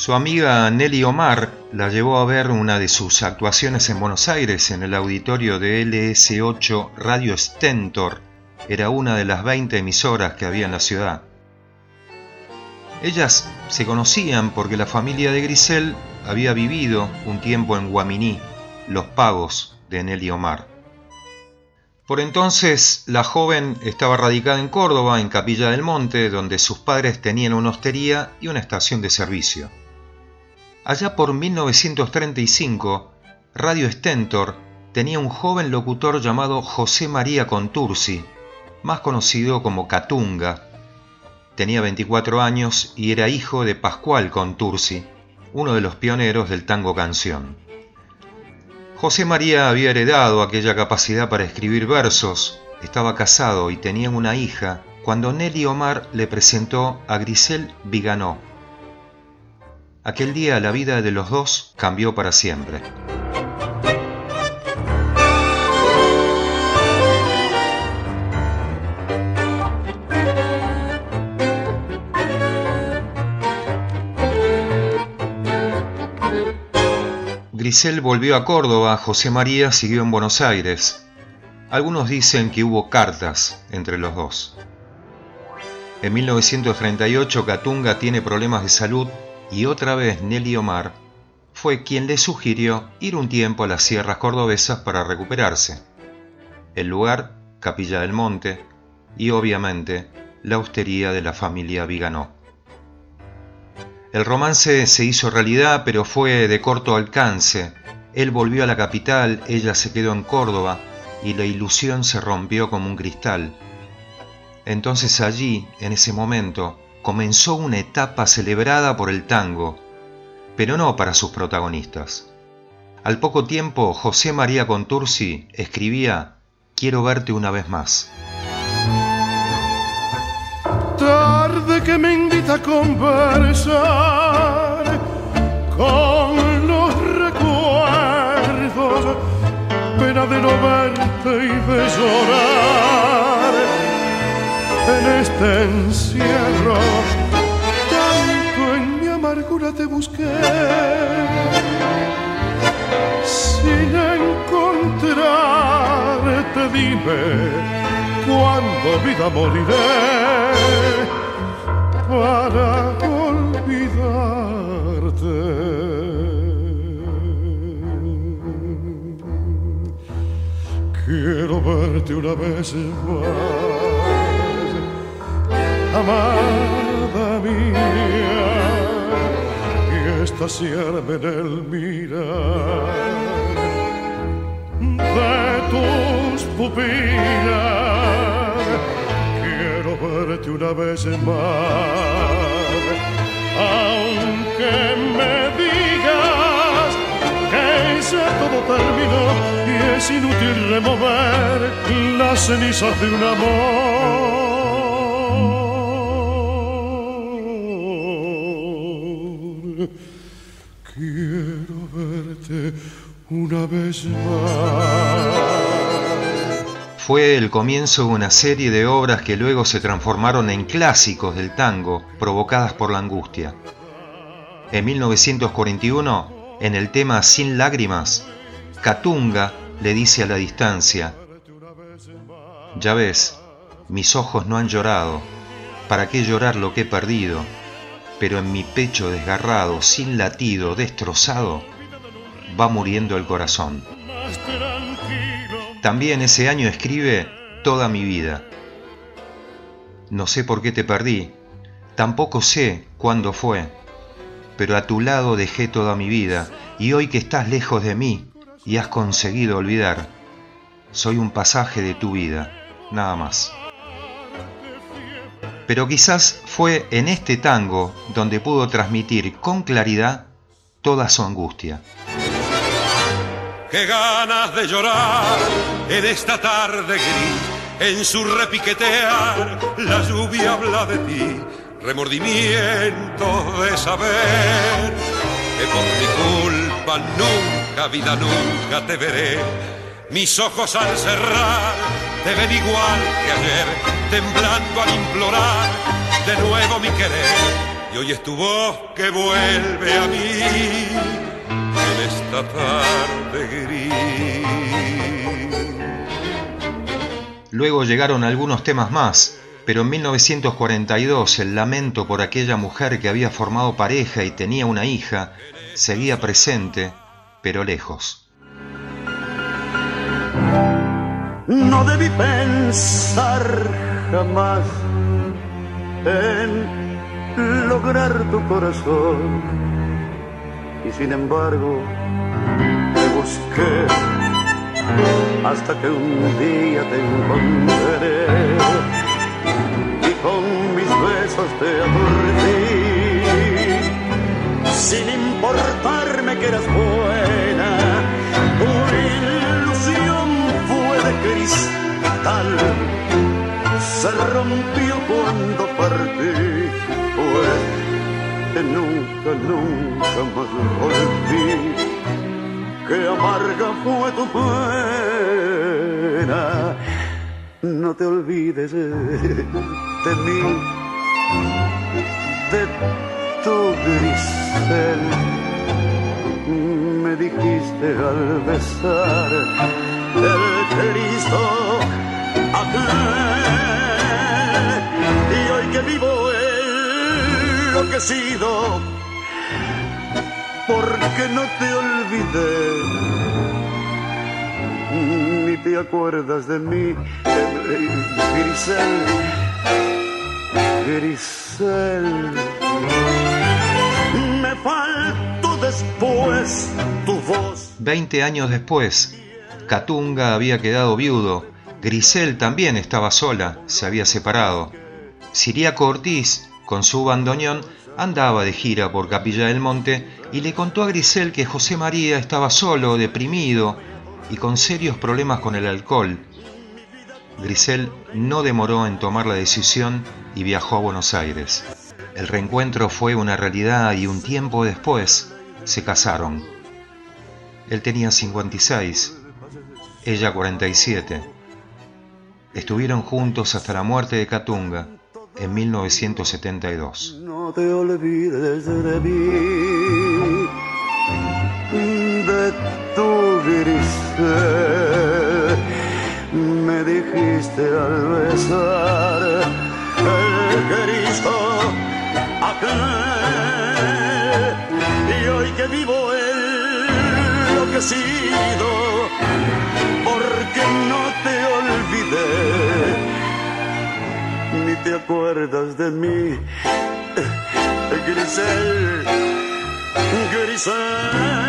Su amiga Nelly Omar la llevó a ver una de sus actuaciones en Buenos Aires en el auditorio de LS8 Radio Stentor. Era una de las 20 emisoras que había en la ciudad. Ellas se conocían porque la familia de Grisel había vivido un tiempo en Guaminí, Los Pagos de Nelly Omar. Por entonces, la joven estaba radicada en Córdoba, en Capilla del Monte, donde sus padres tenían una hostería y una estación de servicio. Allá por 1935, Radio Stentor tenía un joven locutor llamado José María Contursi, más conocido como Catunga. Tenía 24 años y era hijo de Pascual Contursi, uno de los pioneros del tango canción. José María había heredado aquella capacidad para escribir versos, estaba casado y tenía una hija cuando Nelly Omar le presentó a Grisel Viganó. Aquel día la vida de los dos cambió para siempre. Grisel volvió a Córdoba, José María siguió en Buenos Aires. Algunos dicen que hubo cartas entre los dos. En 1938 Catunga tiene problemas de salud y otra vez Nelly Omar fue quien le sugirió ir un tiempo a las sierras cordobesas para recuperarse. El lugar, Capilla del Monte, y obviamente la hostería de la familia Viganó. El romance se hizo realidad, pero fue de corto alcance. Él volvió a la capital, ella se quedó en Córdoba y la ilusión se rompió como un cristal. Entonces allí, en ese momento, comenzó una etapa celebrada por el tango, pero no para sus protagonistas. Al poco tiempo, José María Contursi escribía «Quiero verte una vez más». Tarde que me invita a conversar con los recuerdos, pena de no verte y de llorar en este encierro. Tanto en mi amargura te busqué, sin encontrarte, dime cuándo vida moriré para olvidarte. Quiero verte una vez más, amada mía, y estaciarme en el mirar de tus pupilas. Quiero verte una vez más, aunque me digas que ya todo terminó y es inútil remover las cenizas de un amor. Quiero verte una vez más. Fue el comienzo de una serie de obras que luego se transformaron en clásicos del tango, provocadas por la angustia. En 1941, en el tema Sin lágrimas, Catunga le dice a la distancia: «Ya ves, mis ojos no han llorado, ¿para qué llorar lo que he perdido? Pero en mi pecho desgarrado, sin latido, destrozado, va muriendo el corazón». También ese año escribe Toda mi vida. No sé por qué te perdí, tampoco sé cuándo fue, pero a tu lado dejé toda mi vida, y hoy que estás lejos de mí y has conseguido olvidar, soy un pasaje de tu vida, nada más. Pero quizás fue en este tango donde pudo transmitir con claridad toda su angustia. Qué ganas de llorar en esta tarde gris, en su repiquetear la lluvia habla de ti, remordimiento de saber que por mi culpa nunca, vida, nunca te veré. Mis ojos al cerrar te ven igual que ayer, temblando al implorar de nuevo mi querer. y hoy es tu voz que vuelve a mí en esta tarde gris. Luego llegaron algunos temas más, pero en 1942 el lamento por aquella mujer que había formado pareja y tenía una hija seguía presente, pero lejos. No debí pensar jamás en lograr tu corazón, y sin embargo te busqué hasta que un día te encontré y con mis besos te aturdí, sin importarme que eras buena. Tu ilusión fue de cristal, se rompió cuando partí, pues que nunca más volví. Qué amarga fue tu pena, no te olvides de mí, de tu Grisel. Me dijiste al besar el Cristo aquel, y hoy que vivo enloquecido, porque no te olvidé, ni te acuerdas de mí, Grisel, Grisel. Me faltó después tu voz. 20 años después, Katunga había quedado viudo, Grisel también estaba sola, se había separado. Ciriaco Ortiz, con su bandoneón, andaba de gira por Capilla del Monte y le contó a Grisel que José María estaba solo, deprimido y con serios problemas con el alcohol. Grisel no demoró en tomar la decisión y viajó a Buenos Aires. El reencuentro fue una realidad y un tiempo después se casaron. Él tenía 56, ella 47. Estuvieron juntos hasta la muerte de Katunga en 1972. No te olvides de mí, de tu Grisel. Me dijiste al besar el Cristo aquel, y hoy que vivo enloquecido, porque no te olvidé, ni te acuerdas de mí, Grisel, Grisel.